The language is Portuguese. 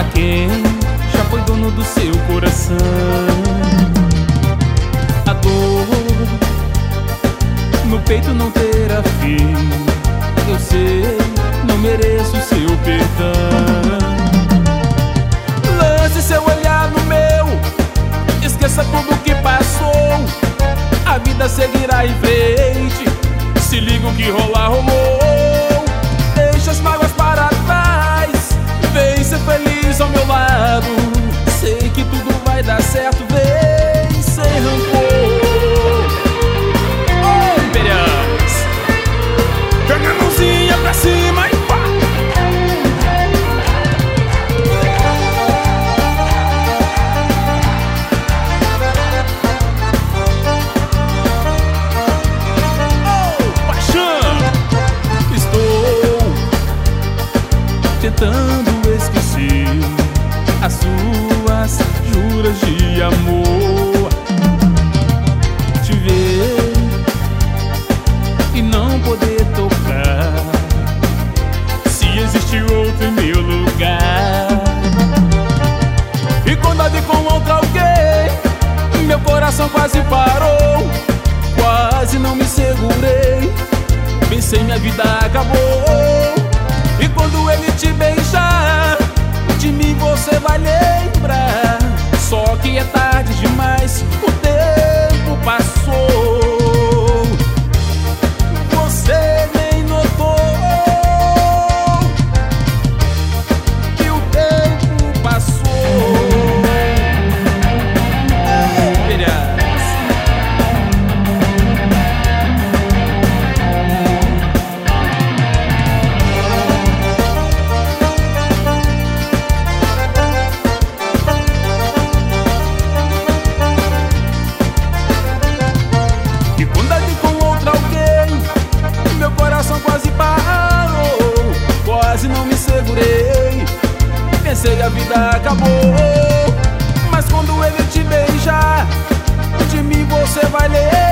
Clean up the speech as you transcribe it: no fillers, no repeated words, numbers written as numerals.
quem já foi dono do seu coração. A dor no peito não terá fim. Eu sei, não mereço seu perdão. Lance seu olhar no meu, esqueça tudo que passou. A vida seguirá em frente, se liga o que rolar, rolou. Deixa as mágoas para trás, vem ser feliz ao meu lado. Sei que tudo vai dar certo, vem sem rancor. Oh, Imperiais, pega a mãozinha pra cima e pá. Tentando esquecer as suas juras de amor. Te ver e não poder tocar, se existe outro em meu lugar. E quando a vi com outro alguém, meu coração quase parou. Quase não me segurei, pensei minha vida acabou. E quando ele te beijar, de mim você vai lembrar. Só que é tarde demais, o tempo passou. Você nem notou que o tempo passou. Quase parou, quase não me segurei, pensei a vida acabou. Mas quando ele te beijar, de mim você vai ler.